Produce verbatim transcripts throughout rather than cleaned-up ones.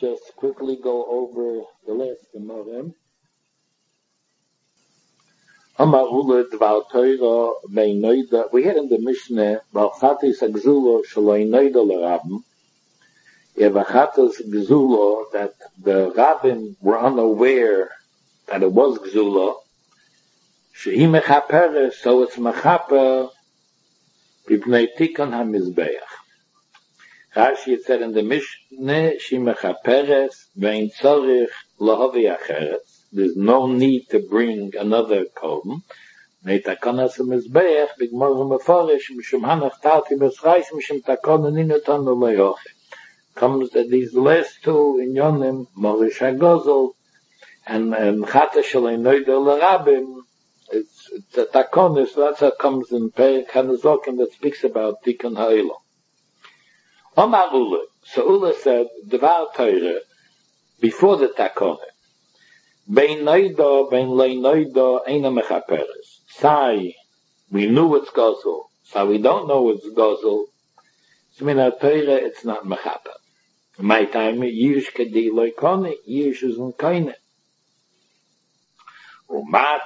just quickly go over the last Gemara. Amar Ula Dvar Torah Beinoida. We had in the Mishnah Balchatis Gzulo Shaloi Noida LeRabim. Yevachatas Gzulo, that the Rabbim were unaware that it was Gzulo. Shehi Mechaperes, so it's Mechaper B'nei Tikon HaMizbeach. Rashi said in the Mishnah, She Mechaperes Vein Tzorich Lahavi Acheretz. There's no need to bring another korban. Neitakanas HaMizbeach B'gmor HaMeforish Mishum Hanach Tarti B'Srais Mishum Takon Ninotan L'Leroche. Comes that these last two in Yonim, Morish HaGozel and Chata Shalei Noida L'Rabim. It's, it's a takonis, so that's how it comes in Perek Hanazokim that speaks about Tikkun Ha'olam. Omar Ula, so Ula said, Dvar Torah, before the takonis, Bein Noida, Bein Lei Noida, Eina Mechaperes. Sai, we knew it's Gozel, so we don't know it's Gozel, so in our Torah it's not Mechaper. In my time, Yish Kedi Loikoni, Yish is in Koine. So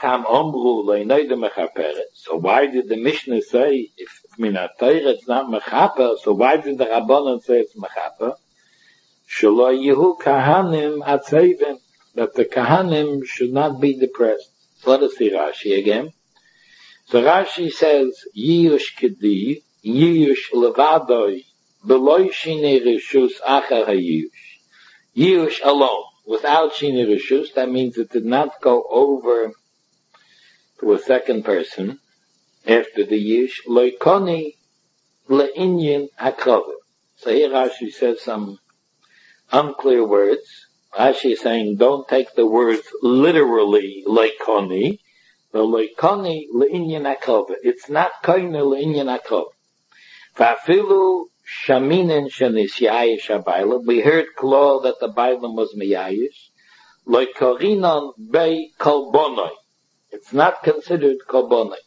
why did the Mishnah say, if Minat Torah it's not Mechaper, so why did the Rabbanan say it's Mechaper? Shelo Yehu Kahanim Atzevim, that the Kahanim should not be depressed. So let us see Rashi again. So Rashi says, Yish Kedi, Yish Levadoi, Beloi Shine Rishus Achar HaYish. Yish alone. Without Shini Rishus, that means it did not go over to a second person after the Yish. Loikoni le'inyin hakrova. So here Rashi says some unclear words. Rashi is saying don't take the words literally loikoni, but loikoni le'inyin hakrova. It's not koine le'inyin hakrova. Fa'afilu Shaminin shenis yayish habayla. We heard klar that the Bailam was miyayish. Loikorinon bei kolbonoi. It's not considered kolbonoi.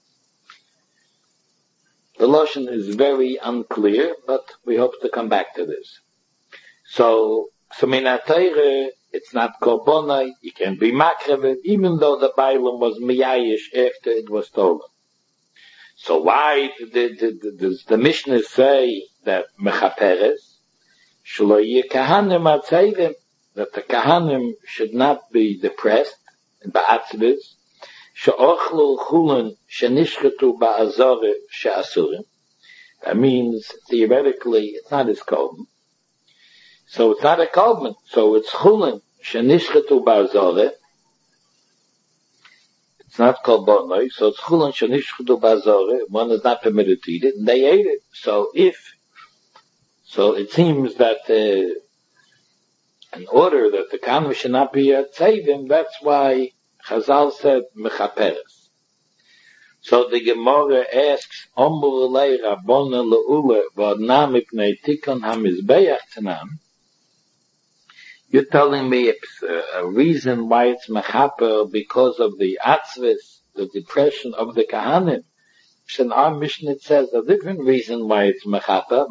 The Lashon is very unclear, but we hope to come back to this. So, so minatayre, it's not kolbonoi. You can be makrevet, even though the Bailam was miyayish after it was stolen. So why did, did, did, does the Mishnah say that Mechaperes, Shelo Yeh Kahanim Atzevim, that the Kahanim should not be depressed, Ba'atzvis, She'ochlu Chulin She'nishchetu Ba'azore She'asurim. That means, theoretically, it's not his korban. So it's not a korban. So it's Chulin She'nishchetu Ba'azore. It's not called bonoi, so it's chulon shenishchudu b'azore. One is not permitted to eat it, and they ate it. So if, so it seems that uh, in order that the kahanim should not be at tzevim, that's why Chazal said mechaperes. So the Gemara asks, Omur lei Rabbona le'ule v'adnam ipnei tikon hamizbeach tanam. You're telling me it's a, a reason why it's mechaper because of the atzvis, the depression of the kahanim. In our Mishnah it says a different reason why it's mechaper.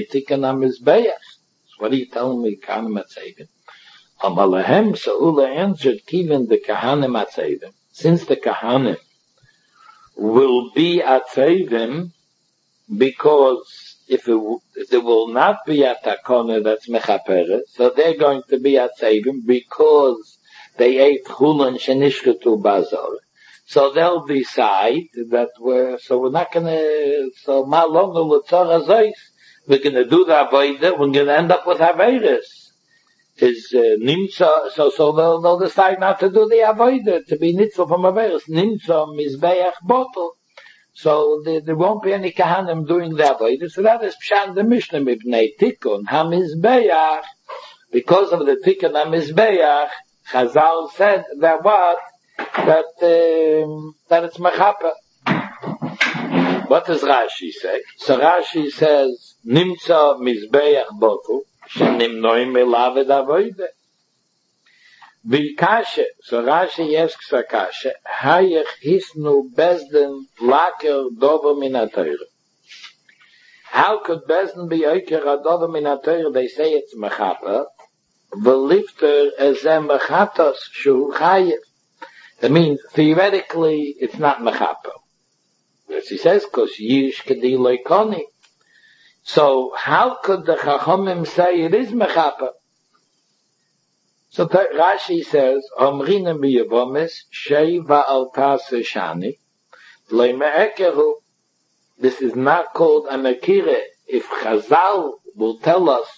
So what are you telling me, kahanim atzevim? Amalahem Saula answered, even the kahanim atzevim, since the kahanim will be atzevim, because If, it, if there will not be a takona that's mechaperes, so they're going to be at Tzevim because they ate chulan shenishketu bazor. So they'll decide that we're, so we're not gonna, so malonu l'tzor hazois, we're gonna do the avodah, we're gonna end up with averis. Is, uh, nimtza, so, so they'll, they'll decide not to do the avodah, to be nitzah from averis. Nimtza mizbeach bottle. So there, there won't be any kahanim doing that way. So that is pshat the Mishnah mipnei tikkun hamizbeach. Because of the tikkun hamizbeach, Chazal said that what? That, um, that it's mechaper. What does Rashi say? So Rashi says, nimtza mizbeach botu, shenimnoim elav avodah. V'kashe, so Rashi asks a kashe, hayech hisnu bezden laker dover min ha-Torah. How could bezden be oiker a dover min ha-Torah? They say it's mechaper, V'lifter ezeh mechatos shu chayev. That means, theoretically, it's not mechapo. As he says, because yish kedi loikoni. So, how could the Chachamim say it is mechapo? So Rashi says, Omrina miyabomis, sheiva al tase shani, le'me'ekehu. This is not called an akira. If Chazal will tell us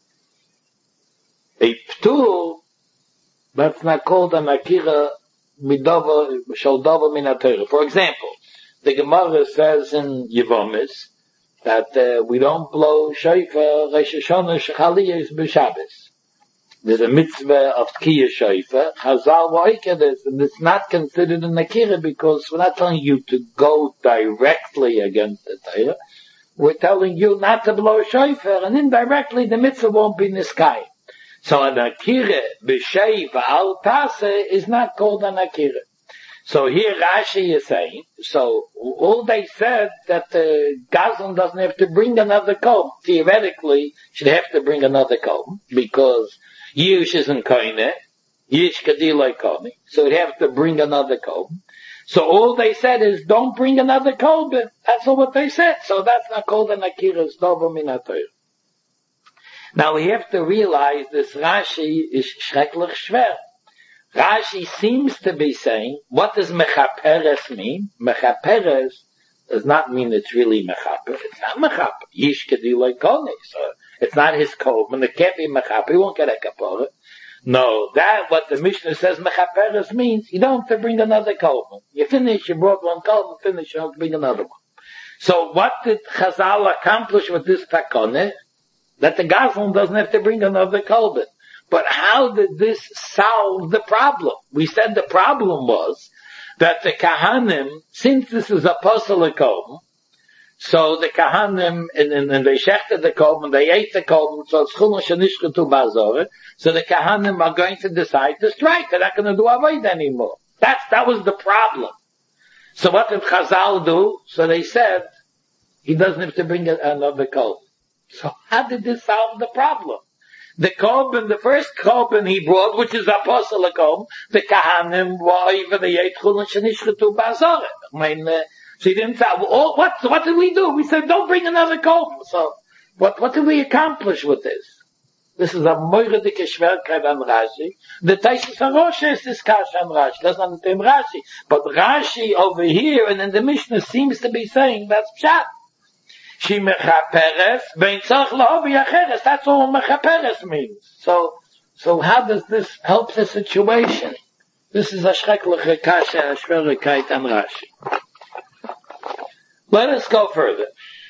a ptur, that's not called an akira midova, shaldova minatera. For example, the Gemara says in Yevomis that uh, we don't blow shofar Rosh Hashanah shechaliyos b'Shabbos. There's a mitzvah of Tkiyah Shofar. Chazal wa'ikeh this, and it's not considered an akira because we're not telling you to go directly against the Torah. We're telling you not to blow shofar, and indirectly the mitzvah won't be in the sky. So an akira b'shei v'al taseh is not called an akira. So here Rashi is saying, so all they said that the uh, Gazlan doesn't have to bring another comb. Theoretically, should have to bring another comb because Yish isn't koine, Yish kadilai koine, so he'd have to bring another comb. So all they said is, don't bring another comb. That's all what they said. So that's not called an akira, it's dovo min haTorah. Now we have to realize this Rashi is schrecklich schwer. Rashi seems to be saying, what does mechaperes mean? Mechaperes does not mean it's really mechaper. It's not mechaper. Yish kadilai koine. So it's not his kolb, and it can't be mechaper. He won't get a kapora. No, that, what the Mishnah says mechaperes means, you don't have to bring another kolb. You finish, you brought one kolb, and finish, you don't have to bring another one. So what did Chazal accomplish with this takone? That the Gazlan doesn't have to bring another kolb. But how did this solve the problem? We said the problem was that the Kahanim, since this is a posel kolb, so the Kahanim, and, and, and they shechted the kolb, and they ate the kolb, so it's chulun shenishketu ba'azorah, so the Kahanim are going to decide to strike. They're not going to do avoid anymore. That's, that was the problem. So what did Chazal do? So they said, he doesn't have to bring a, another kolb. So how did this solve the problem? The korban, the first korban he brought, which is apostle korban, the kahanim were even the ate chulun shenishketu ba'azorah. I mean, uh, so he didn't say, well, what, what did we do? We said, don't bring another korban. So, what, what did we accomplish with this? This is a moiredike Schwerkeit on Rashi. The Taisus HaRosh is this kash on Rashi. Doesn't understand Rashi. But Rashi over here and in the Mishnah seems to be saying that's pshat. She mechaperes, bein tzach lahovi acheres. That's all mechaperes means. So, so how does this help the situation? This is a schreckliche kasha, a Schwerkeit on Rashi. Let us go further.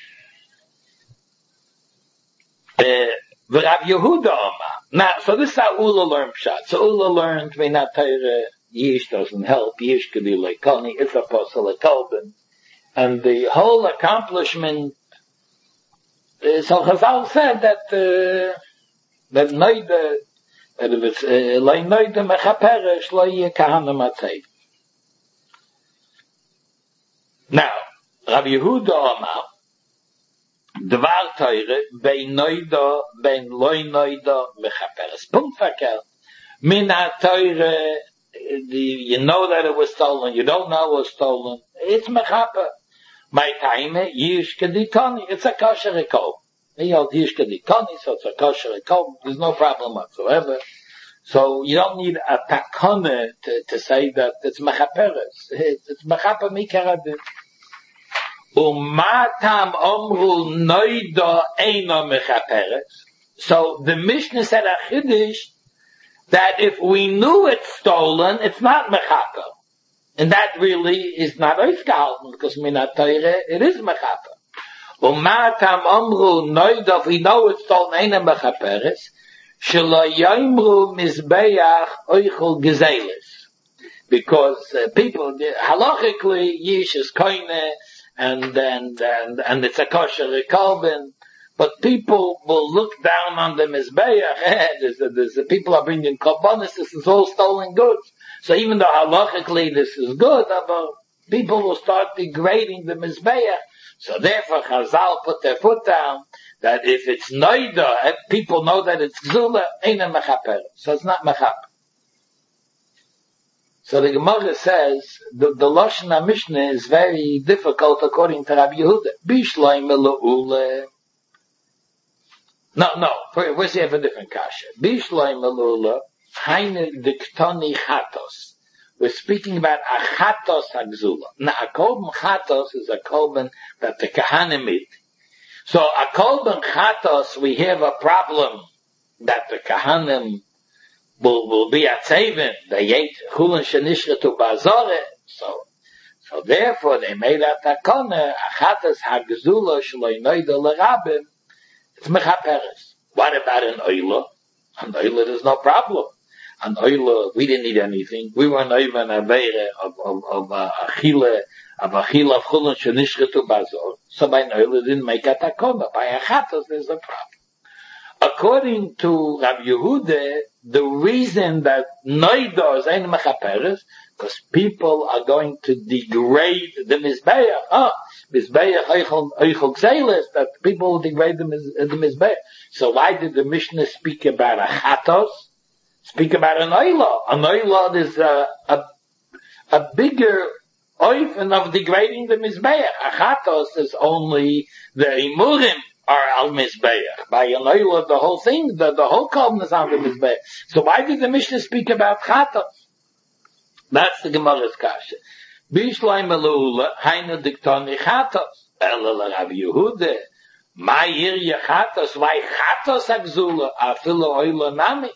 Uh, Rav Yehuda Omar. Now, so this is how Ula learned pshat. So Ula learned, Veinat Torah, Yish doesn't help, Yish could be like Koni, it's a posel kolben. And the whole accomplishment, uh, so Chazal said that, uh, that Noida, that if it's, Loi Noida mechaperesh, Loi Kahana Matzei. Now, Rav Yehuda Omar, Dvar Teure, bein Noida, bein Loi Noida, mechaperes. Punkt verkehrt. Min ha-Teure, you know that it was stolen, you don't know it was stolen. It's mechaper. My time, Yish Kedikoni, it's a kosher kolb. You know, Yish Kedikoni, so it's a kosher kolb. There's no problem whatsoever. So you don't need a takone to, to say that it's mechaperes. It's, it's mechaper mikarabim. Umatam omru noida eino mechaperes. So the Mishnah said a chiddush that if we knew it's stolen, it's not mechaper. And that really is not ausgehalten, because minat Torah, it is mechaper. Umatam omru noida, if we know it's stolen, eino mechaperes, shelo yomru mizbeach oichel gezelis. Because uh, people, halachically, yish is koine, and and and and it's a kosher kolben, but people will look down on the mizbeach. there's, there's, the people are bringing korbanos. This is all stolen goods. So even though halachically this is good, but people will start degrading the mizbeach. So therefore, Chazal put their foot down that if it's noida, people know that it's gzula, ain't a mechaper. So it's not mechaper. So the Gemara says, the, the Lashon HaMishnah is very difficult according to Rabbi Yehuda. Bishloim Elu'ule. No, no, first you have a different kasha. Bishloim Elu'ule, Haine Diktoni Chatos. We're speaking about a Chatos HaGzula. Now, a Kolben Chatos is a Kolben that the Kahanim eat. So, a Kolben Chatos, we have a problem that the Kahanim will, will be at Savin. They ate Chulin Shenishretu Bazore. So, so therefore they made a Takona, a Chatos HaGzula Shloi Noida L'Rabim. It's Mechaperes. What about an Oila? An Oila, there's no problem. An Oila, we didn't eat anything. We were not even a beire of, of, of uh, Achille, of Achille of Chulun Shenishretu Bazor. So by an Oila didn't make a Takona. By a Chatos, there's a problem. According to Rabbi Yehuda, the reason that Noida is ein Mechaperes, because people are going to degrade the Mizbeach. Ah, Mizbeach Eichel Gzeiles, that people will degrade the, the Mizbeach. So why did the Mishnah speak about a Chatos? Speak about an Oila. An Oila is a, a, a bigger oifen of degrading the Mizbeach. A Chatos is only the Imurim are al Mizbeach. By an Oila, the whole thing, the, the whole column is on the Mizbeach. So why did the Mishnah speak about Chatos? That's the Gemara's kasha. Bishloim Elu'ule, Hainu Diktoni Chatos. Ela Rabbi Yehuda. Ma yir Chatos, why Chatos HaGzula, afilu Oila nami?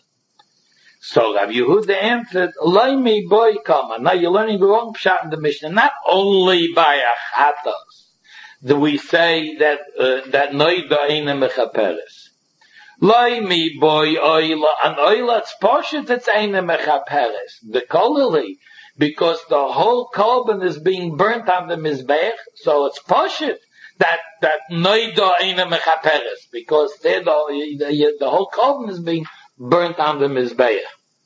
So Rabbi Yehuda answered, Loi mi boy kama. Now you're learning the wrong pshat in the Mishnah. Not only by a Chatos do we say that, uh, that Noida eina mechaperes. Loi mi boy oila. An oila, it's poshut, it's eina mechaperes. The kolili, because the whole korban is being burnt on the Mizbeach, so it's poshut that, that Noida eina mechaperes, because the, the, the whole korban is being burnt on the Mizbeach.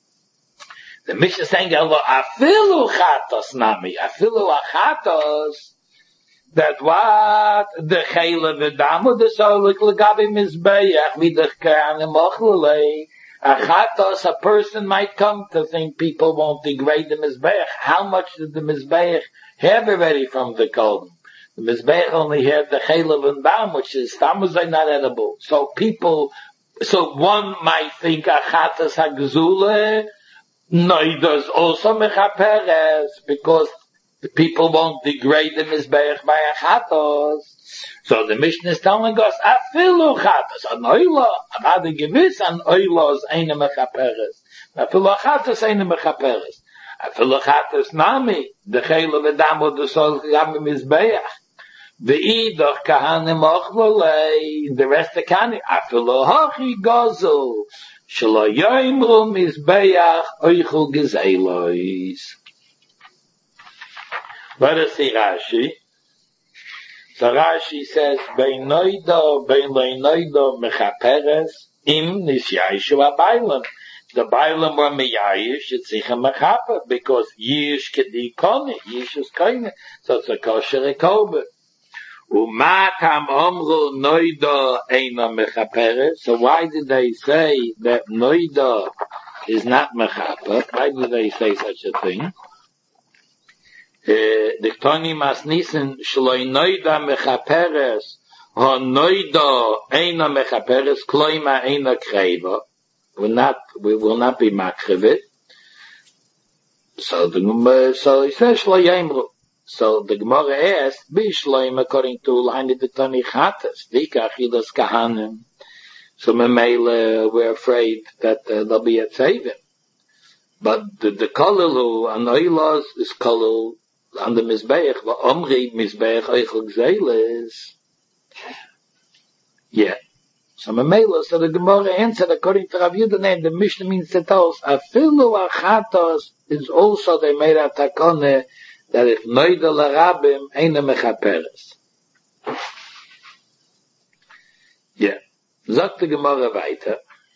The Mishnah is saying, afilu chatos nami, afilu achatos, that what the chayla v'damu the solik l'gabi Mizbeach v'dach k'anim ochlulei. Achatos, a person might come to think people won't degrade the Mizbeach. How much did the Mizbeach have already from the Kolben? The Mizbeach only had the chayla v'dam, which is tamuzay not edible. So people, so one might think achatos hagzule, noidas also mechaperes, because the people won't degrade the Mizbeach by achatos. So the Mishnah is telling us, afilu chatos, an oila, about the gewiss, an oila is eine mechaperes. Afilu chatos eine mechaperes. Afilu chatos nami, the chayla v'dam the sol gam Mizbeach. V'idach kahanim ochlolei, the rest of kahanim, afilu hachi gozel, shelo yoimru Mizbeach oichul gezeilois. Let us see Rashi. So Rashi says, Bein noida, bein lein noida mechaperes, im nisyaishu ha-bailam. The bailam were meyayish, it's sicha mechaper, because yish kedi kone, yish is kone, so it's a kosher ekobe. Umatam omru noida eina mechaperes. So why did they say that noida is not mechaper? Why did they say such a thing? The Tony Masnisen Shloi Noida Mechaperes Ha Noida Eina Mechaperes Kloima Eina Kreiva will not we will not be makrivit. So the so he says Shloi Yemru. So the Gemara asked, Be Shloim according to line the Tony Chatas, Dika Achilas Kahanim. So Memele we're afraid that uh, they'll be at saving. But the the Kalalu and Oilas is Kalalu on the Mizbeach, but Omri Mizbeach Eichel Gzeiles. Yeah. So Mamela, so the Gemara answered according to Rav Yehuda, the Mishnah means to tell us, Afilu Achatos is also they made a takone that if Noida L'Rabim Eina Mechaperes. Yeah. Sagt the Gemara weiter.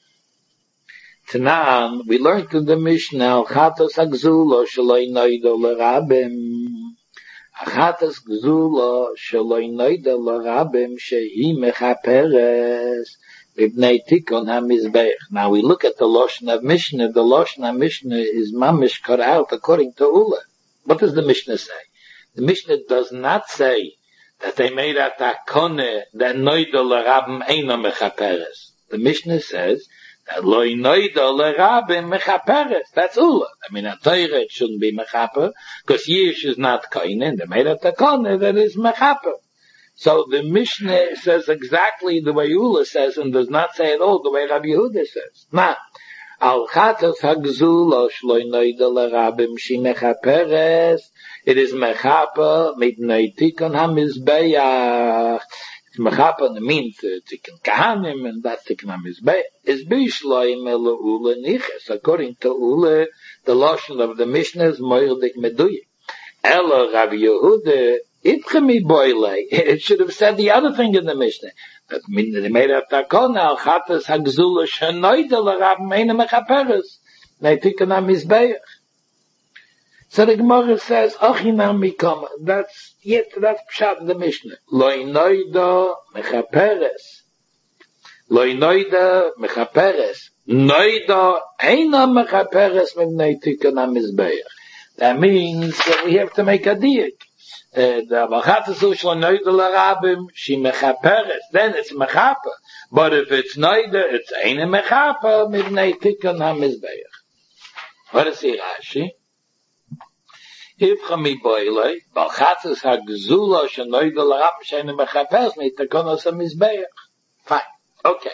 Tanan, we learned in the Mishnah, Chatos Hagzulo Shaloi Noido L'Rabim. Achatas gzula sheloi noida l'rabim shehi mechaperes b'bnei tikon hamizbeach. Now we look at the Lashon of Mishnah. The Lashon of Mishnah is mamish cut out according to Ula. What does the Mishnah say? The Mishnah does not say that they made a takone that noida l'rabim eina mechaperes. The Mishnah says that lo noida l'rabim mechaperes. That's Ula. I mean, a Torah it shouldn't be mechaper because Yish is not koinen. They made a takone that is mechaper. So the Mishnah says exactly the way Ula says and does not say at all the way Rabbi Yehuda says. Now, al chatas hagzula shloi noida l'rabim shi mechaperes. It is mechaper midnei tikon hamizbeach. It's mechaper means tikon kahanim and that's tikon hamizbeach. Is bishloim elo Ula niches. According to Ula, the Lashon of the Mishnah is moirdik meduyik. Elo Rabbi Yehuda itchemi boile. It should have said the other thing in the Mishnah. That means they made a takon al chatas hagzula shenoida l'rabim eina mechaperes. Nei tikon hamizbeach. So the Gemara says, Achinam mikama. That's yet that's pshat in the Mishnah. Loi noida mechaperes. Loi noida mechaperes. Noida eina mechaperes mivnei tikon hamizbeach. That means that we have to make a diak. The vachatas u'shlo noida l'rabim she mechaperes. Then it's mechaper. But if it's noida, it's eina mechaper mivnei tikon hamizbeach. What is the Rashi? Ifchami boile, balchatzes hagzula shenoida l'rabim she'eina mechaperes nitakonos hamizbeach. Fine. Okay.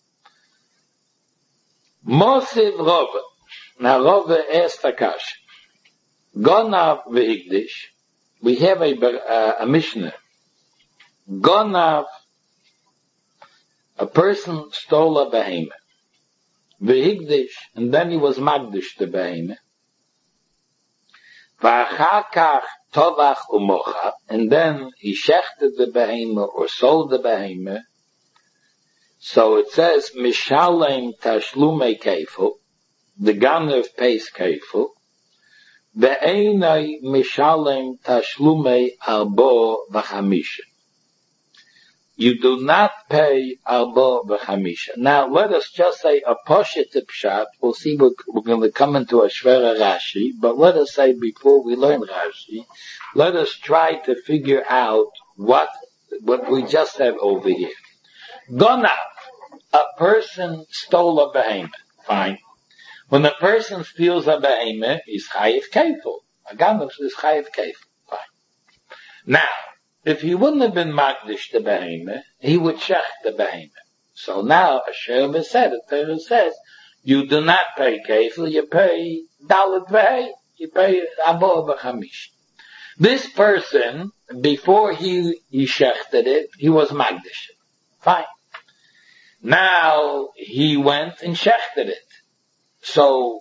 Mosiv Rova. Now Rova asked Akash. Gonav v'higdish. We have a, uh, a Mishnah. Gonav, a person stole a behemoth. V'higdish, and then he was magdish the behemoth. V'achakach tovach umocha, and then he shechted the behemoth or sold the behemoth. So it says, mishalem tashlume kefil, the ganev pays kefil, ve'enai mishalem tashlume arbo v'chamisha. You do not pay arbo v'chamisha. Now let us just say a poshet pshat. We'll see, we're, we're going to come into a shvera Rashi, but let us say before we learn Rashi, let us try to figure out what, what we just said over here. Gonav, a person stole a behemoth. Fine. When a person steals a behemoth, he's chayiv kefil. A ganav is chayiv kefil. Fine. Now, if he wouldn't have been magdish the behemoth, he would shech the behemoth. So now, Asher said, the Torah says, you do not pay kefil, you pay dalet v'hei, you pay abo v'chamish. This person, before he, he shechted it, he was magdish. Fine. Now, he went and shechted it. So,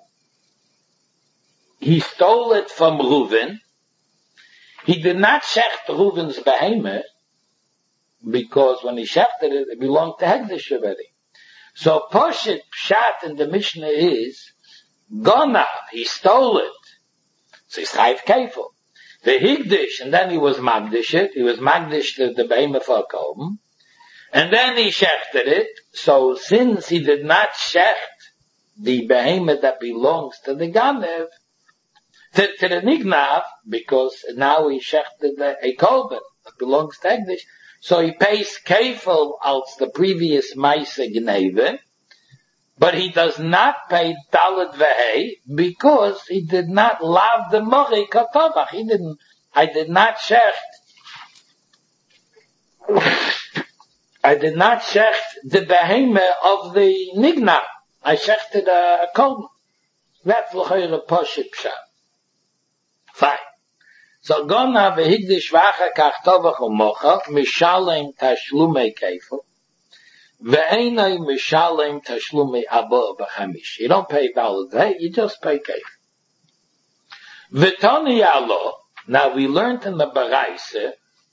he stole it from Reuven. He did not shecht Reuven's behemoth, because when he shechted it, it belonged to Hegdish already. So, Poshet Pshat in the Mishnah is, Gonav, he stole it. So he's chayiv kefil. The Higdish, and then he was magdish it, he was magdish the, the behemoth for Kolben. And then he shechted it, so since he did not shecht the behemoth that belongs to the Ganev, to, to the Nignav, because now he shechted a Kolben that belongs to Hegdish, so he pays kefil als the previous Maise Gneve, but he does not pay Dalet Vehei, because he did not love the Mori Katovach. He didn't, I did not shecht I did not shecht the behemoth of the Nignav. I shechted a, a Kolben. That's l'chayre Poshet Pshat. Fine. So Gona v'higdish v'acha kach tovach u'mocha mishalem tashlumei kefil ve'enai mishalem tashlumei abo b'chamish. You don't pay dalet v'hei, you just pay kefil. V'toni yalo. Now we learned in the Baraise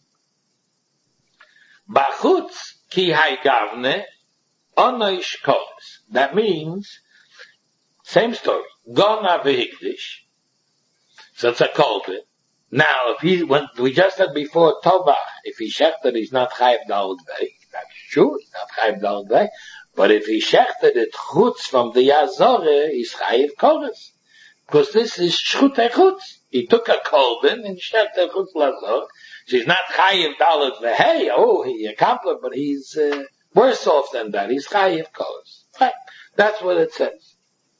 b'chutz ki hay gavne onoish kolos. That means same story. Gona v'higdish. So it's a kolben. Now, if he, when we just said before, Tovach, if he shechted, he's not chayiv daled vei. That's true, he's not chayiv daled vei. But if he shechted it chutz from the Yazore, he's chayiv koros. Because this is shchutei chutz. He took a kolben and shechted chutz lazor. So he's not chayiv daled vei. Oh, he accomplished, but he's uh, worse off than that. He's chayiv koros. Right. That's what it says.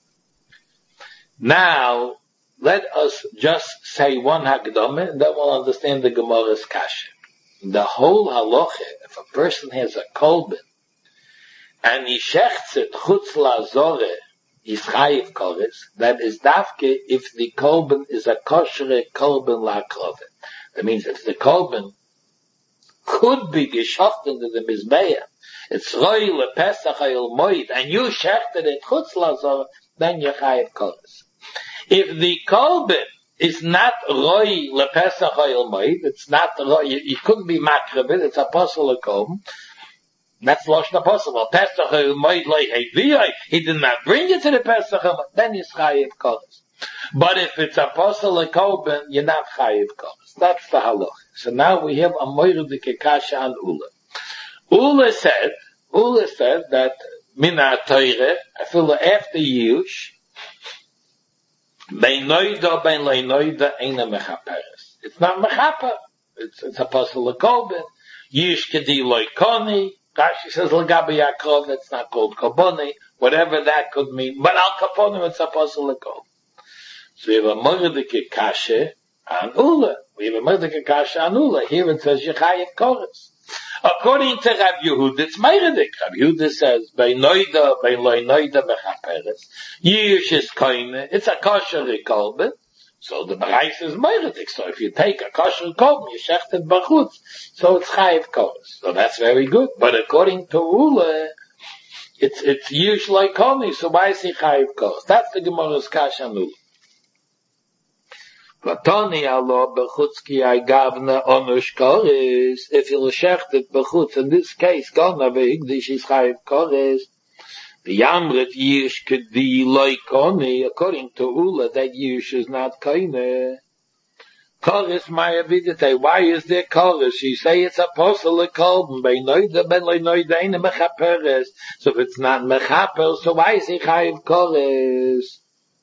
Now, let us just say one Hakdamah, and then we'll understand the Gemara's kasha. The whole halacha, if a person has a kolben, and he shechts it chutz lazore, he's chayiv koros, that is dafke if the kolben is a kosher kolben la'akrove. That means if the kolben could be geshocht into the mizbeah, it's roi lepesach hayil moed, and you shechted it chutz lazore, then you're chayiv koros. If the kolben is not roi lepesach hayil moed, it's not roi, you couldn't be makrabit, it's apostle kolben. That's Lashon Apostle. Pesach hayil moed lo heviyai, he did not bring it to the Pesach, then he's chayiv koros. But if it's apostle kolben, you're not chayiv koros. That's the halach. So now we have a moirdike kasha on Ula. Ula said, Ula said that mina teire, I feel after Yush, bein noida, bein lei noida, eina mechaperes. It's not mechaper. It's, it's apostle kolben. Yush kedi loy koni. Rashi says l'gabi yakrov, it's not called koboni. Whatever that could mean. But al kaponim, it's apostle kolben. So we have a moirdike kasha on Ula. We have a moirdike kasha on Ula. Here it says yechayev koros. According to Rav Yehuda, it's Meiredik. Rav Yehuda says, by noida, by loy noida mechaperes, yish is koine, it's a kosher kolben, so the Bereis is Meiredik. So if you take a kosher kolben, you shecht it bachutz, so it's chayiv koros. So that's very good. But according to Ula, it's, it's yish like koni, so why is he chayiv koros? That's the Gemara's kasha on Ula. Vatoni Allah bechutzki I gavna onush koris. If you shecht it bechutz, in this case, gonna behigdish is chayiv koris. The yamret yish could be like koni. According to Ula, that yish is not koine. Koris maya vidite. Why is there koris? You say it's apostle kolben. Bei noida ben le noida eine mechaperes. So if it's not mechaper, so why is he chayiv koris?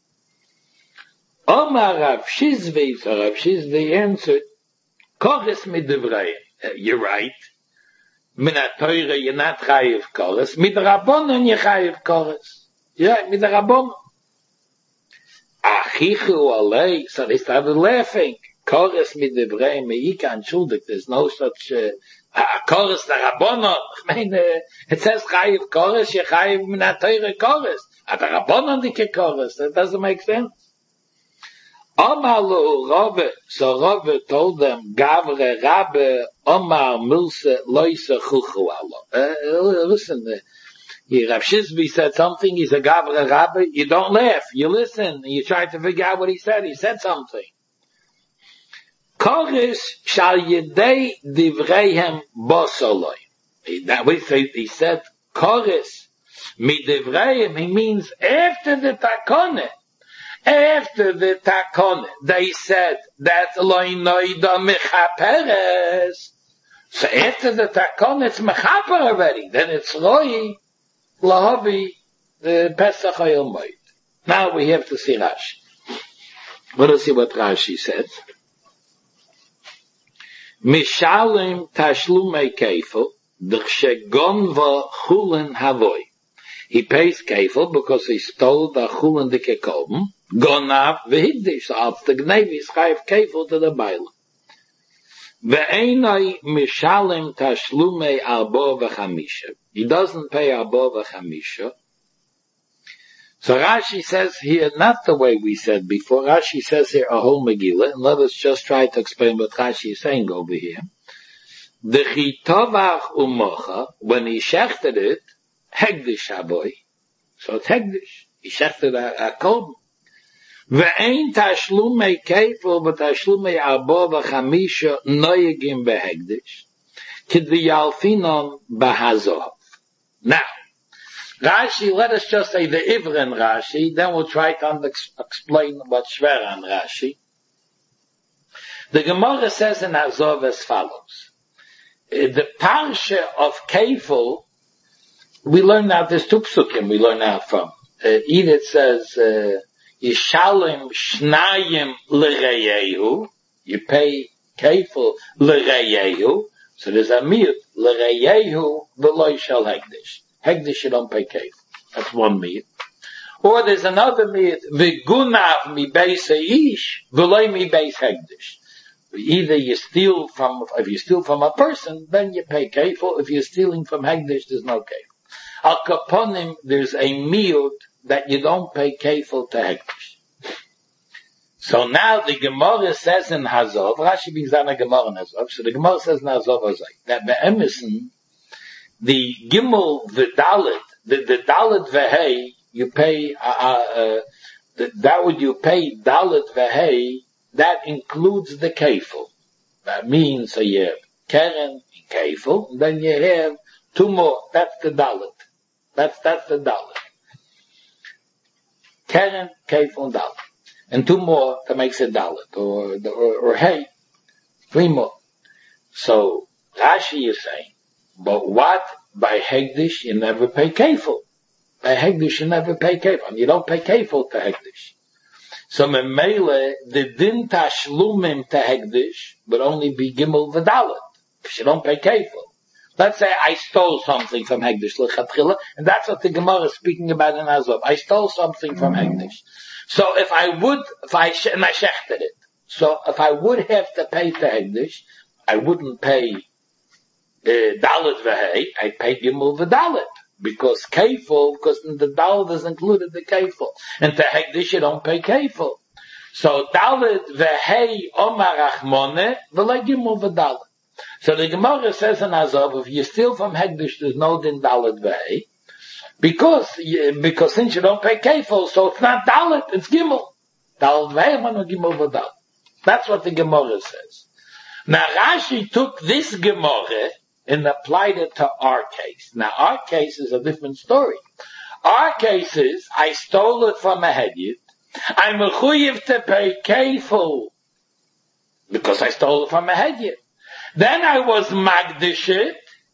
Omar Rav Shizvi, so Rav Shizvi answered, Koris midivrei. You're right. Minat Torah, you're not chayiv koris. Mid Rabbonon, you're chayiv koris. Yeah, mid Rabbonon. Achichu alei, so they started laughing. Koris midivrei, meika entschuldigt, there's no such, uh, koris the Rabbonon. I mean, uh, it says chayiv koris, you're chayiv minat Torah koris. At the Rabbonon, dike koris. That doesn't make sense. Omar lo Rabbe, so Rabbe told them, Gavre Rabbe, Omar Milse Loise Chuchu Allah. Uh, listen, uh, here Rav Shizvi said something, he said, Gavre Rabbe, you don't laugh, you listen, you try to figure out what he said, he said something. Koris shal yedei divreihem bosoloi. That we say, he said, Koris, mi divreihem, he means after the takone. After the takon, they said that loy noida mechaperes. So after the takon, it's mechaper already. Then it's loy lahavi the Pesach hayil moed. Now we have to see Rashi. Let us see what Rashi says. Mishalim tashlumei kefil d'chshegon va chulin havoy. He pays kefil because he stole the chulin de kekolben. Gonav v'higdish, after Gnev is chayiv kefil to the Baila. Ve'enai mishalim tashlumei arbo v'chamisha. He doesn't pay arbo v'chamisha. So Rashi says here, not the way we said before, Rashi says here a whole Megillah, and let us just try to explain what Rashi is saying over here. The chitovach umocha, when he shechted it, hegdish haboy. So it's hegdish. He shechted a, a kolben. Ve'ein tashlumei kefil v'tashlumei arbo v'chamisha noyegim behegdish k'diyalfinon b'hazohav. Now, Rashi, let us just say the Ivren Rashi, then we'll try to explain what's shver on Rashi. The Gemara says in Azov as follows. The parsha of Kefil, we learn now, there's two psukim we learn now from. Uh, either it says, uh, Yishalim Shnayim L'Reyehu, you pay Kefil L'Reyehu, so there's a miyut, L'Reyehu V'lo Shal Hegdish. Hegdish you don't pay Kefil. That's one miyut. Or there's another miyut, V'gunav Mi Beis Eish, V'lo Mi Beis Hegdish. Either you steal from, if you steal from a person, then you pay kefil. If you're stealing from Hegdish, there's no kefil. Al kaponim, there's a miyut that you don't pay kefil to Hegdish. So now the Gemara says in Hazov, Rashi brings down a Gemara in Hazov, so the Gemara says in Hazov that be'emison, the Gimel, the Dalet, the, the Dalet v'hei, you pay, uh, uh, the, that would you pay Dalet v'hei, that includes the kefil. That means so you have keren and kefil, and then you have two more. That's the dalet. That's that's the dalet. Keren, kefil, and dalet, and two more that makes it dalet, or or, or hey, three more. So Rashi is saying, but what by Hegdish you never pay kefil. By Hegdish you never pay kefil, and you don't pay kefil to Hegdish. So memele, the din tashlumim to Hegdish would only be gimel v'dalet, because you don't pay kefil. Let's say I stole something from Hegdish l'chatchila, and that's what the Gemara is speaking about in Azov. I stole something from Hegdish. So if I would, if I, and I shechted it, so if I would have to pay to Hegdish, I wouldn't pay uh, dalet v'hei, I'd pay gimel v'dalet. Because kefil, because in the dalet is included the kefil. And to Hegdish you don't pay kefil. So dalet v'hei omar achmone v'le gimel v'dalet. So the Gemara says in Azov, if you steal from Hegdish, there's no din dalet v'hei. Because, because since you don't pay kefil, so it's not dalet, it's gimel. Dalet v'hei omar gimel v'dalet. That's what the Gemara says. Now Rashi took this Gemara and applied it to our case. Now, our case is a different story. Our case is, I stole it from a hedyot. I'm mechuyev to pay kefil because I stole it from a hedyot. Then I was magdish it,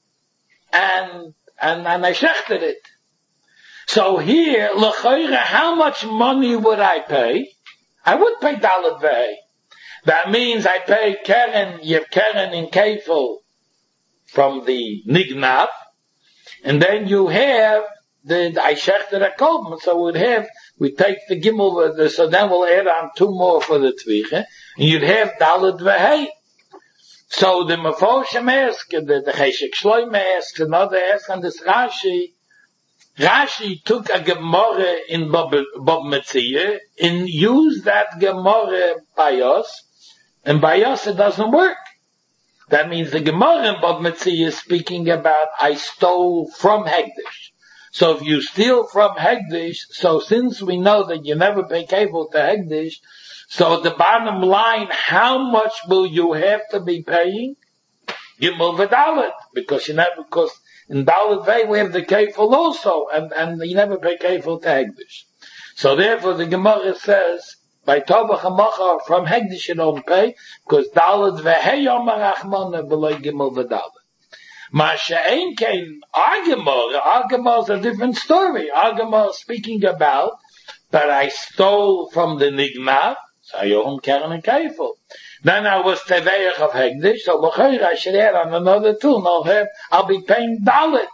and, and, and I shechted it. So here, l'chayre, how much money would I pay? I would pay dalet v'hei. That means I pay keren, you have keren in kefil, from the nignav, and then you have the I shechted a kolben, so we'd have, we take the gimel, so then we'll add on two more for the tviche, and you'd have dalet v'hei. So the Meforshim ask, the, the Cheshek Shloim asks, another asks, and this Rashi, Rashi took a Gemara in Bob, Bob Metzia, and used that Gemara by us, and by us it doesn't work. That means the Gemara in Bob Metzia is speaking about I stole from Hegdish. So if you steal from Hegdish, so since we know that you never pay kefil to Hegdish, so the bottom line, how much will you have to be paying? Gimel v'dalet, because you never, because in dalet v'hei we have the kefil also, and and you never pay kefil to Hegdish. So therefore the Gemara says, by Tovach HaMachar, from Hegdish you don't pay, because dalet v'hei omar achmona b'loi gimel v'dalet. Ma she'ein kein, our Gemara, our Gemara is a different story. Our Gemara is speaking about that I stole from the nignav, so I own keren and kefil. Then I was teveich of Hegdish, so l'chayr I should add on another two, and I'll have, I'll be paying dalet.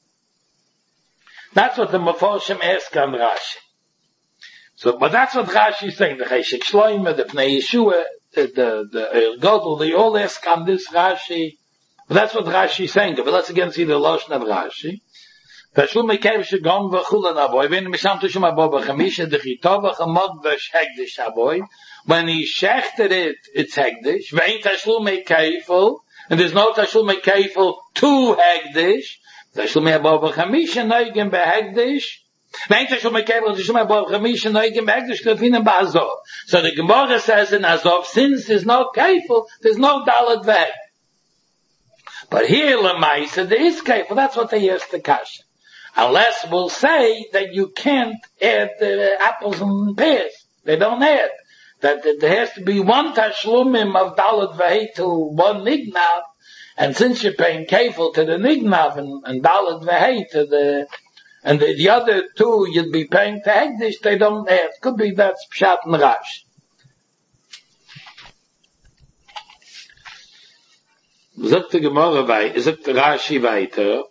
That's what the Meforshim ask on Rashi. So, but that's what Rashi is saying. The Cheshek Shloim, the Pnei Yeshua, the, the, the Godel, they all ask on this Rashi. But that's what Rashi is saying. But let's again see the Lashon of Rashi. Tashul mekev shegam v'chulan avoy, v'en misham tushum abo b'chamisha d'chitov v'chamogdash hegdish avoy. When he shechted it, it's hegdish. V'en tashul mekefil, and there's no tashul mekefil to hegdish. Tashul me'abo b'chamisha noigim b'hegdish. V'en tashul mekefil tashul me'abo b'chamisha noigim b'hegdish k'lefinim ba'azov. So the Gemara says in Azov, since there's no kefil, there's no dalet v'heg. But here, Lamaisa, there is kefil. That's what they ask the kasha. Unless we'll say that you can't add uh, apples and pears. They don't add. that there has to be one tashlumim of Dalet Vehei to one nignav, and since you're paying kefil to the nignav and, and Dalet Vehei to the, and the, the other two you'd be paying to Hegdish, they don't have. Could be that's Pshat and Rash. Sagt die Gemara weiter, sagt Rashi weiter,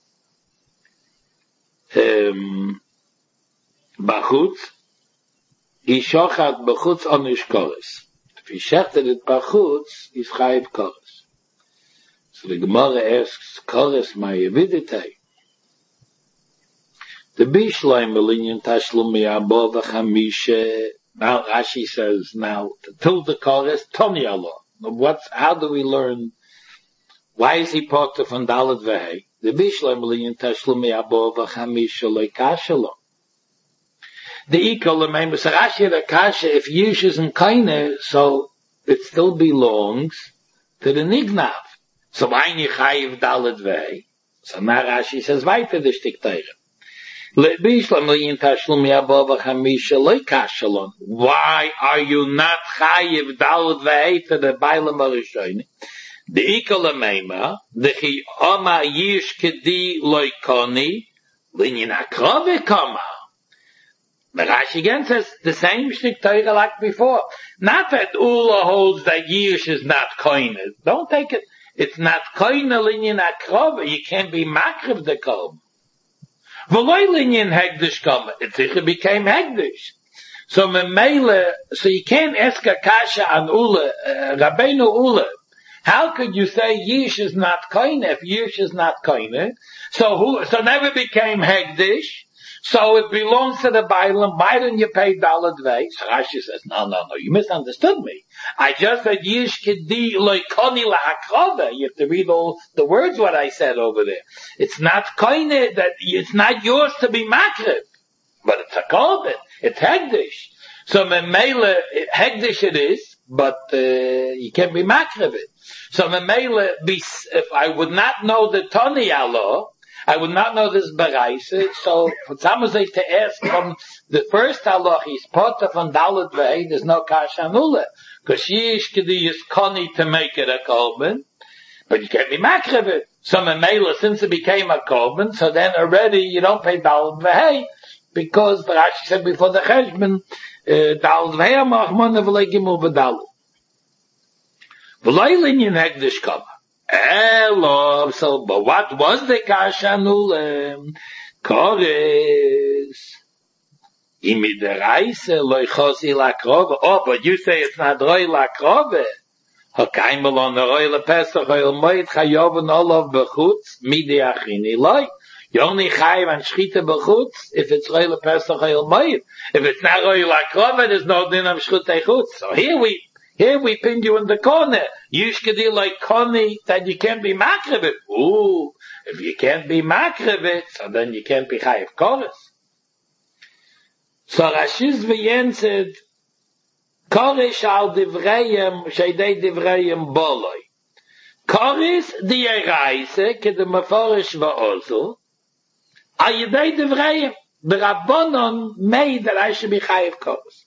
ähm, Bachutz, Ishochat Bachutz onish Kores. If you shechted it Bachutz, is Chayiv Kores. So the Gemara asks, Kores ma yeviditei. The Bishleim Belinyan Tashlum Yabo V'chamishe. Now Rashi says, now, till the Kores, Toni Allah. What's, how do we learn? Why is he part of Dalet Vehei? The Bishleim Belinyan Tashlum Yabo V'chamishe Loikashalo. The Ikol Lemeimus Rashi the Kasha, if Yish isn't Kaine, so it still belongs to the Nignav. So why you Chayiv Dalet Vehei? So now Rashi says, weiter the Shtik Teire. Why are you not chayiv Dalet Vehei to the Bailam Arishoni? The Ikol Meima, the Chi Oma Yish Kedi Loikoni, Linyan Akrove Kama. The Rashi again says the same Shtik Torah like before. Not that Ula holds that Yish is not koine. Don't take it. It's not koine Linyan Akrove. You can't be makriv the Kom. V'loy linyan hegdish kama. It became hegdish. So memele, so you can't ask a kasha on Ula, uh, Rabbeinu Ula. How could you say Yish is not koine if Yish is not koine? So who, so never became hegdish. So it belongs to the Bailam. Why don't you pay Dalet Vehei? So Rashi says, no, no, no, you misunderstood me. I just said Yish Kedi Loikoni Lahakrove. You have to read all the words what I said over there. It's not koine, that it's not yours to be makriv, but it's a korban. It's hegdish. So memele hegdish it is, but uh, you can't be makriv it. So memele, if I would not know the Toni Allah, I would not know this Baraisa, so for Tzamazay to ask from the first halach, he's part of on Dalet Vehei, there's no kasha nula. Because Yish Kedi is koni to make it a korban, but you can't be makriv it. So Memela, since it became a korban, so then already you don't pay Dalet Vehei, because the Rashi said before the Cheshbon, Dalet Vehei machmona v'lei gimul v'dalet. V'lei linyan hegdish kama. Elo, so, but what was the kasha nulem? Kores. Imideraise loichosi lakrove. Oh, but you say it's not roi lakrove. Hakaimel on the roi lepesach oil moed chayoven olav bechutz midi achini loi. You only chayiv and shchita bechutz if it's roi lepesach oil moed. If it's not roi lakrove, there's no din of shchita chutz. So here we Here we pinned you in the corner. Yish Kedi like Koni that you can't be makrivit. Ooh, if you can't be makrivit, so then you can't be chayiv koris. So Rashiz V'yen said, Koris al divrayim, sheidei divrayim boloi. Koris di eraise, ke de meforish va'ozu, al yedei divrayim, b'rabbonon made that I should be chayiv koris.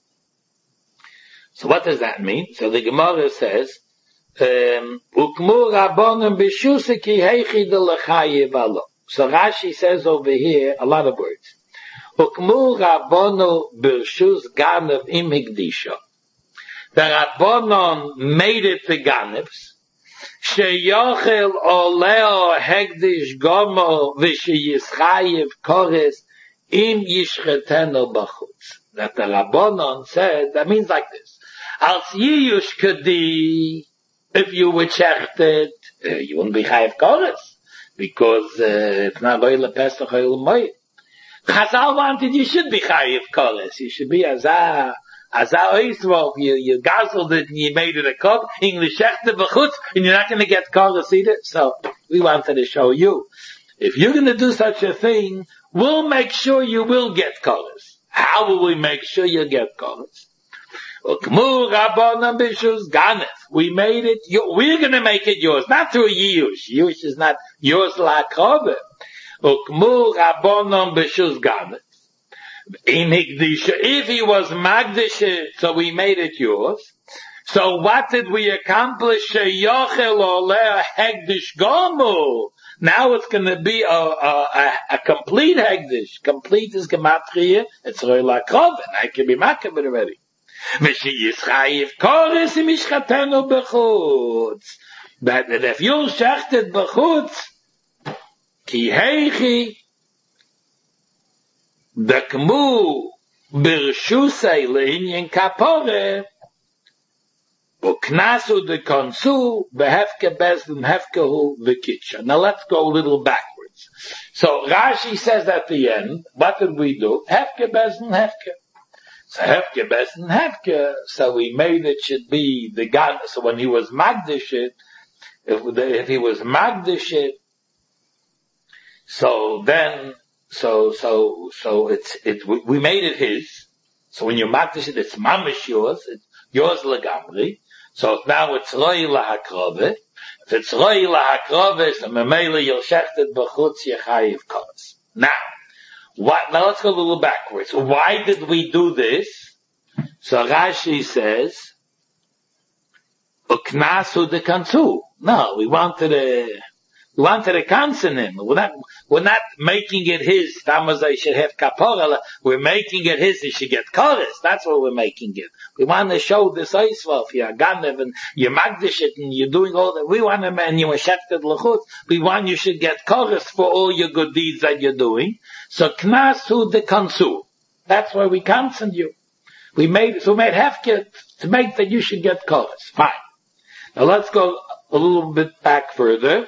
So what does that mean? So the Gemara says, Ukmu rabbonim b'shuse ki heichi de l'chayiv alo. So Rashi says over here a lot of words. Ukmu rabbonim b'shus ganev im higdisha. The rabbonon made it to ganevs. Sheyochel oleo hegdish gomo v'sheyischayiv kores im yishcheteno b'chutz. That the rabbonon said, that means like this. Als Yiyush Kedi, if you were shechted, uh, you wouldn't be chayiv koris, because uh, it's not loyle pesach oil moed. Chazal wanted you should be chayiv koris. You should be azah, azah oisvov. You you guzzled it and you made it a kod. English shechted b'chutz, and you're not going to get koris either. So we wanted to show you, if you're going to do such a thing, we'll make sure you will get koris. How will we make sure you get koris? We made it, we're going to make it yours, not through Yiyush. Yiyush is not yours like Chove. In Hikdish, if he was Magdish, so we made it yours. So what did we accomplish? Sheyochel oleh Hekdish gomu. Now it's going to be a, a, a, a complete Hekdish. Complete is gematria. It's roy lakrov, and I can be makabed already. V'shi yischayiv kores im ishchatenu b'chutz. But if you shechted b'chutz, ki heichi dakmu b'rshusei le'inyin kapore, uknasu de konsu behefke bezdin hefkehu v'kitcha. Now let's go a little backwards. So Rashi says at the end, what did we do? Hefke bezdin hefke. So hefke bezdin hefke. So we made it should be the God. So when he was magdish it, if, if he was magdish it, so then, so so so it's it. We, we made it his. So when you magdish it, it's mamish yours. It's yours legamri. So now it's roi lahakrove. If it's roi lahakrove, so memele you'll shechted b'chutz yechayiv kos. Now, what? Now let's go a little backwards. Why did we do this? So Rashi says, uknasu de kansu. No, we wanted a, we wanted a consonym. We're not, we're not making it his. Tamazai should have kapora. We're making it his. He should get chorus. That's what we're making it. We want to show this Eisvah. If you're Ganev and you're Magdish it and you're doing all that. We want to, and you were Shefted L'chutz. We want you should get chorus for all your good deeds that you're doing. So Knasu de Kansu. That's why we counseled you. We made, so we made Hefke to make that you should get chorus. Fine. Now let's go a little bit back further.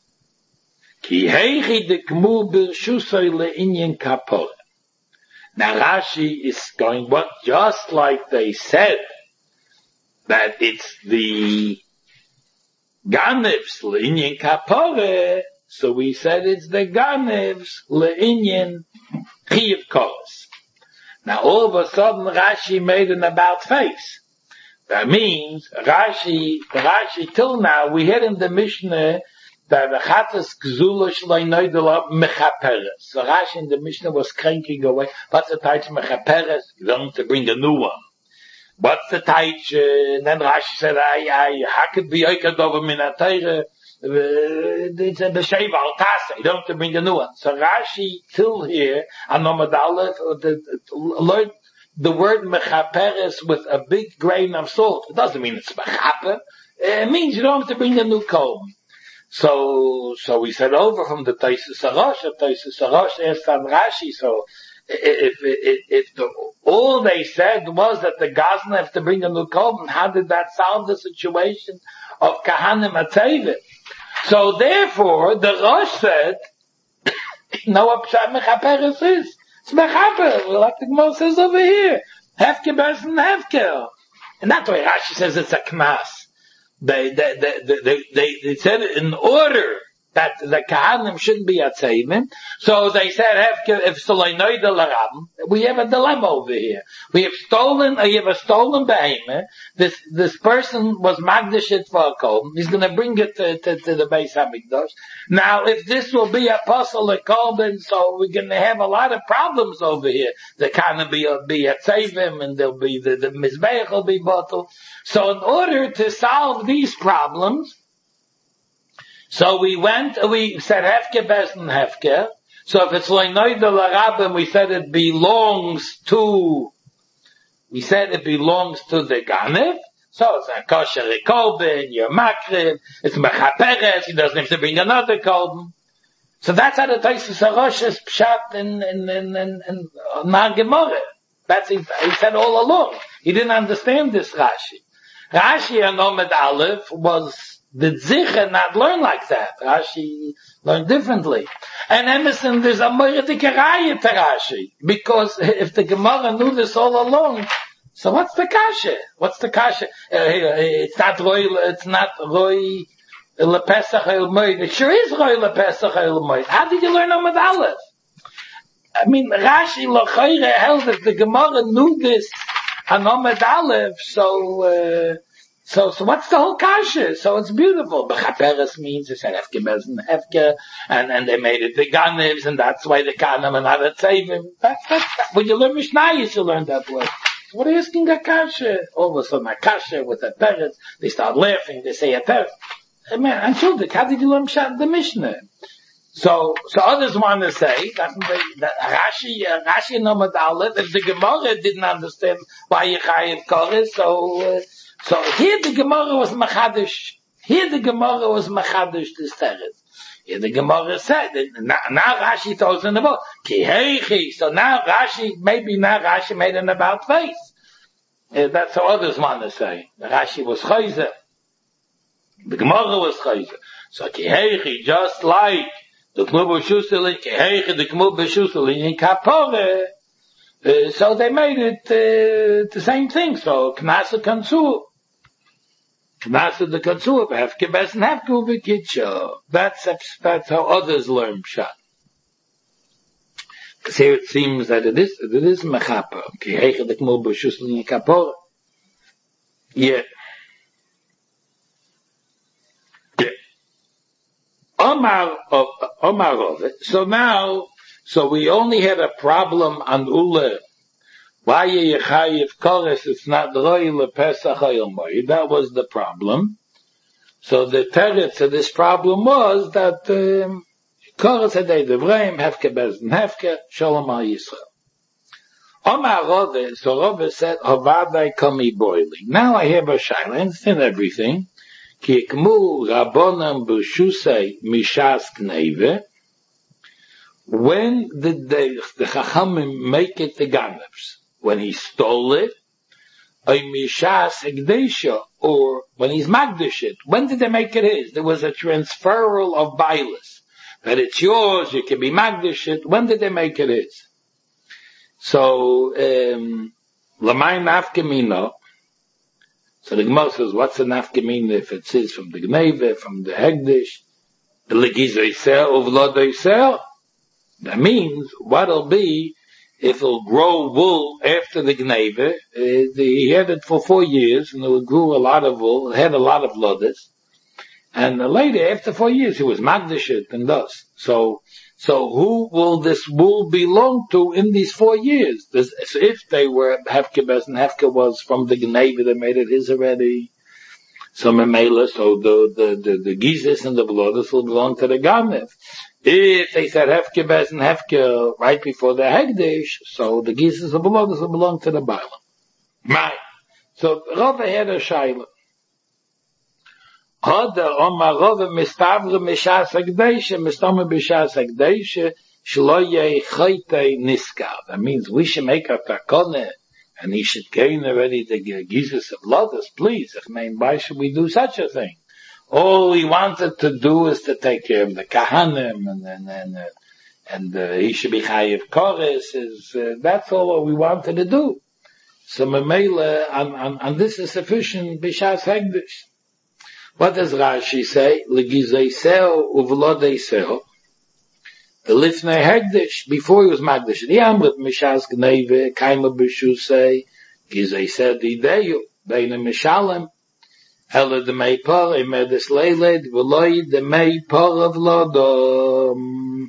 Ki heichi dekmu b'rshusay le'inyan kapore. Now Rashi is going, what, just like they said that it's the ganevs le'inyan kapore, so we said it's the ganevs le'inyan chiv kos. Now all of a sudden Rashi made an about face. That means Rashi, Rashi till now, we had in the Mishnah that the Chatas Gzula Shloi Neidela Mechaperes. So Rashi in the Mishnah was cranking away. What's the Taich Mechaperes? You don't to bring a new one. What's the Taich? Uh, and then Rashi said, I, I, how could be Oikadova Minatayre? It's a Besheva Altasa. You don't have to bring a new one. So Rashi till here, Anomad Aleph, learned the word Mechaperes with a big grain of salt. It doesn't mean it's Mechaper. It means you don't have to bring a new comb. So, so we said over from the Taisus Arosh, Taisus Arosh asked on Rashi, so if, if, if the, all they said was that the Gazna have to bring a new korban, how did that solve the situation of Kahanim Atzevit? So therefore, the Rosh said, no, what Pshat Mechaperes is. It's Mechaper, like the Gemara says over here. Hefke Bezen Hefke. And that's why Rashi says it's a Knas. They, they, they, they, they, they said in order that the Kahanim shouldn't be at Seivim. So they said, if Soleinoi de Laram, we have a dilemma over here. We have stolen, uh, you have a stolen behemoth. This, this person was Magdashit for a Kolm. He's gonna bring it to, to, to the Beis HaMikdash. Now, if this will be a puzzle at Kolben, so we're gonna have a lot of problems over here. The Kahanim be, be at Seivim, and there'll be, the, the Mizbeach will be bottled. So in order to solve these problems, so we went, we said Hefke Bezdin Hefke. So if it's Leinoy de la Rabbim, we said it belongs to, we said it belongs to the Ganev. So it's a kosher kolben, you're makrib, it's mechaperes, he doesn't have to bring another kolben. So that's how the Taisus Arosh is pshat in, in, in, in, in Mar Gemara. That's, he, he said all along. He didn't understand this Rashi. Rashi and Omed Aleph was, did Zicher not learn like that? Rashi learned differently. And Emerson, there's a Moiridik Raya to Rashi. Because if the Gemara knew this all along, so what's the kasha? What's the kasha? Uh, it's not Roy, it's not Roy LePesach El Moed. It sure is Roy LePesach El Moed. How did you learn Omed Aleph? I mean, Rashi L'Chayre held that the Gemara knew this on Omed Aleph, so, uh, So, so what's the whole kasha? So it's beautiful. Bechaperes means it said hefke bezen hefke, and, and they made it the ganivs, and that's why the kanam and not save him. That's, that's, that. When you learn Mishnah, you should learn that word. So what are you asking a kasha? All of a sudden a kasha with a peretz, they start laughing, they say a peretz. Hey man, I'm sure, how did you learn the Mishnah? So, so others want to say that, that Rashi, uh, Rashi Nomad Aleph, if the Gemara didn't understand why you chayiv kores, so, uh, so here the Gemara was machadish, here the Gemara was machadish this teretz. Here the Gemara said, now, now Rashi told us in the book, ki heichi, so now Rashi, maybe now Rashi made an about face. Uh, that's what others want to say. Rashi was chayzer. The Gemara was chayzer. So ki heichi, just like the K'mu B'Shuselin, Keheiche, the K'mu B'Shuselin in Kapore. Uh, so they made it, uh, the same thing. So, Knasa Kansur. Knasa the Kansur, Hefke Bes and Hefke Uvekitcho. That's, that's how others learn Pshat. Because here it seems that it is, it is Mechapa. Keheiche, the K'mu B'Shuselin in Kapore. Yeah. Omar, Omar of it. So now, so we only had a problem on Ule. Why you chayiv kores? It's not roy Pesach Hayomai. That was the problem. So the teretz of this problem was that kores had a devreim hefke bezn hefke shalom al Yisrael. Omar Rove, so Rove said, Havadai kami boiling. Now I have a silence in everything. Ki ekmu rabonam b'shusei mishas kneve. When did the, the Chachamim make it the ganavs? When he stole it? Or mishas egdesha? Or when he's magdish it? When did they make it his? There was a transferal of bailis. That it's yours, you can be magdish it. When did they make it his? So, um, Lamai nafkemino. So the Gemara says, what's the nafkemino if it's his from the Gneve, from the Hegdish? The Legizosel of Lodosel? That means, what'll be, if it'll grow wool after the Gneve, uh, he had it for four years, and it grew a lot of wool, it had a lot of Lodas, and uh, later, after four years, he was Magdashit and thus. So, so who will this wool belong to in these four years? This, if they were Hefke Bez and Hefke was from the Gneve that made it his already, so Memela, so the, the, the, the Gizis and the Blodas will belong to the Ganev. If they said Hefke Bez and Hefke right before the Hegdish, so the Gizis and the Blodas will belong to the Bailam. Right. So Rava had a Shaila. Other Omar Rava mistavre mishas hagdeisha, mistama b'shas hagdeisha, shloye chayte niskar. That means we should make a takone, and he should gain already the gizis of Lotus. Please, if main, why should we do such a thing? All he wanted to do is to take care of the kahanim, and and and, uh, and uh, he should be chayiv kores. Is uh, that's all what we wanted to do. So memela, and, and, and this is sufficient b'shas hagdish. What does Rashi say? Legizosel uvlodesel. The lifnei hegdish, before he was magdish. The amrit mishas gneve, kaima b'shusei, gizosel dideyu, beina mishalem, hela de mei par, emedes leiled, v'loi de mei par of lodom.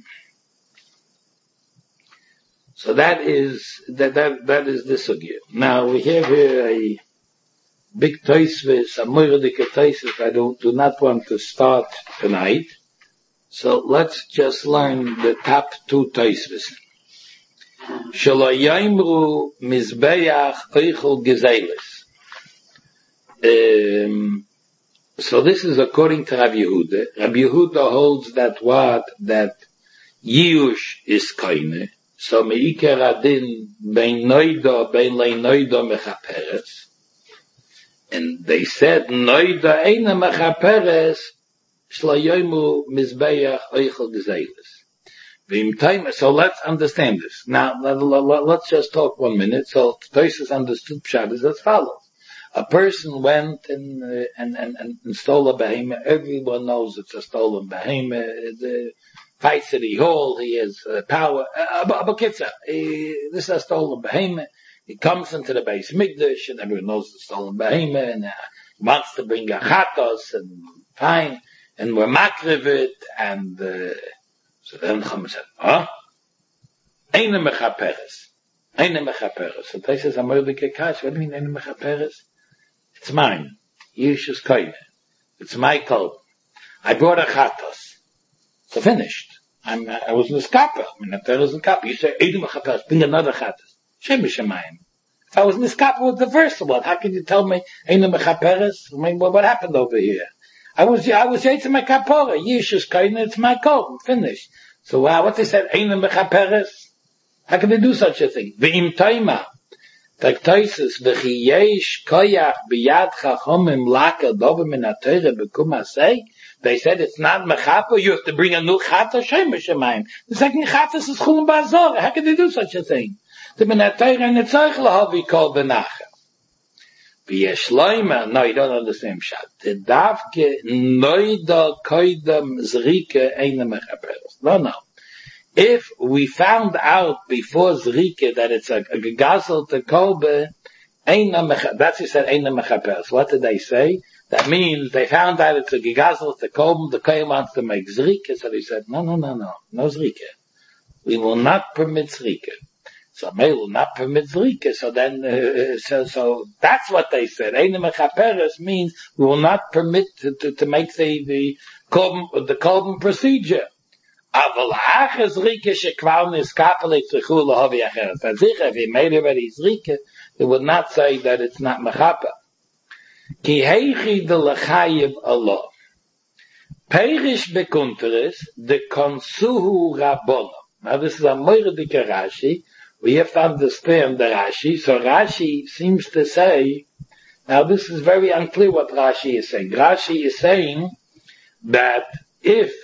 So that is, that, that, that is the sugya. Now we have here a big Tosfos, a moiradike Tosfos. I don't, do not want to start tonight. So let's just learn the top two Tosfos. Shelo yimru mizbeach oichel gezelis. Um, so this is according to Rabbi Yehuda. Rabbi Yehuda holds that what, that Yush is koine. So meiker adin bein noido, bein lei noido mechaperes. And they said, Noida eina mechaperes, shloyomu mizbeach oichel gezelis. V'im time, so let's understand this. Now, let, let, let's just talk one minute. So, Tosfos understood Pshat is as follows. A person went and, uh, and, and, and stole a behemoth. Everyone knows it's a stolen behemoth. The fight city hall, he has uh, power. Uh, but Kitza, this is a stolen behemoth. He comes into the base Mikdash, and everyone knows the stolen behemoth, and uh, wants to bring a chatos, and fine, and we're makriv it, and, uh, so then Chum said, huh? Eine mechaperes. Eine mechaperes. So they says, Amordike Kash, what do you mean, Eine mechaperes? It's mine. Yishus koine. It's my code. I brought a chatos. So finished. I'm, I was in the skapper. I mean, if there is a kappa, you say, Eine mechaperes, bring another chatos. Shem Shemayim. If I was in the skapper with the first one, how can you tell me, Eine mechaperes? I mean, what, what happened over here? I was, I was yet to my kapora. Yishus koine, it's my code. Finished. So wow, what they said, Eine mechaperes? How can they do such a thing? V'im toima. Taktoises, v'chi yesh koyach biyad chachomim laka dovim min ha-teire b'kum ha-sei. They said it's not mechaper, you have to bring a new chata, Shem Shemayim. The second chata is chulun ba'azor. How can they do such a thing? The min ha-teire and the tzorich lahavi kol b'nacha. V'yesh loima, no, you don't understand Pshat. The davke noida koidam zrike eine mechaperes. No, no. If we found out before Zrike that it's a, a gegazel to kolbe, that's he said, Eina mechaperes. What did they say? That means they found out it's a gegazel to kolbe, the kohen wants to make Zrike, so they said, no, no, no, no, no Zrike. We will not permit Zrike. So they will not permit Zrike, so then, uh, so, so that's what they said. Eina mechaperes means we will not permit to, to, to make the, the kolbe, the kolbe procedure. Aber ach Zrike shekvar niskapel tzrichu lahavi acheret. That's it. If he made already Zrike, they would not say that it's not mechaper. Ki heichi de lechayev Allah. Perish bekunteres de konsuhu rabbono. Now this is a moirdike Rashi. We have to understand the Rashi. So Rashi seems to say, now this is very unclear what Rashi is saying. Rashi is saying that if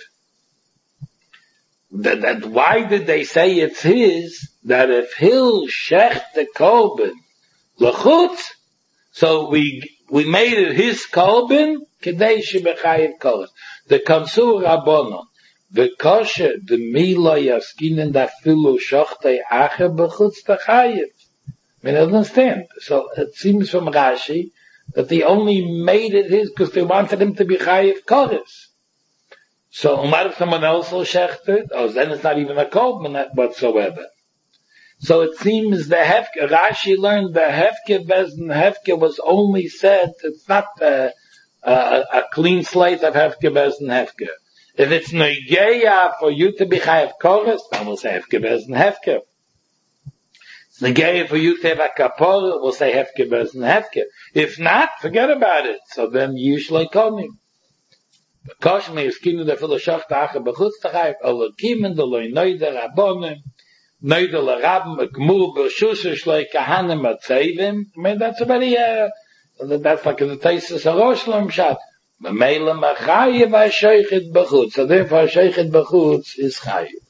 That, that why did they say it's his? That if he'll shech the kolben l'chutz, so we we made it his kolben kedei shebechayev kolos. The konsur rabbonon the kosher the mila yaskinen da filu shochtei acher bechutz tachayev. I mean, I understand. So it seems from Rashi that they only made it his because they wanted him to be chayev kolos. So, what if someone else will shecht it? Oh, then it's not even a kolben whatsoever. So it seems the hefke, Rashi learned the hefke bezin hefke was only said, it's not a, a, a clean slate of hefke bezin hefke. If it's negeya for you to be chayev koros, then we'll say hefke bezin hefke. It's negeya for you to have a kapor, we'll say hefke bezin hefke. If not, forget about it. So then you shloi konim. Kosh me is kinu da filo shach ta'acha b'chutz ta'chayv, ala kimen da loy noida rabbonim, noida la rabim, gmur b'shusha shloi kahanim atzevim. I mean, that's a very, uh, that's like the Taisus HaRosh Shat. B'meila machayev ha'shoichet b'chutz. So therefore ha'shoichet b'chutz is chayev.